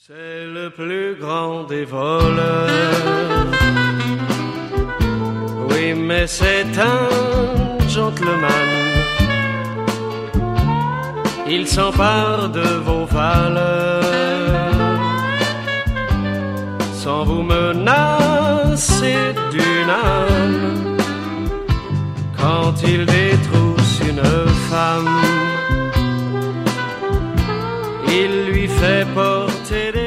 C'est le plus grand des voleurs. Oui, mais c'est un gentleman. Il s'empare de vos valeurs sans vous menacer d'une âme. Quand il détrousse une femme, il lui fait porter des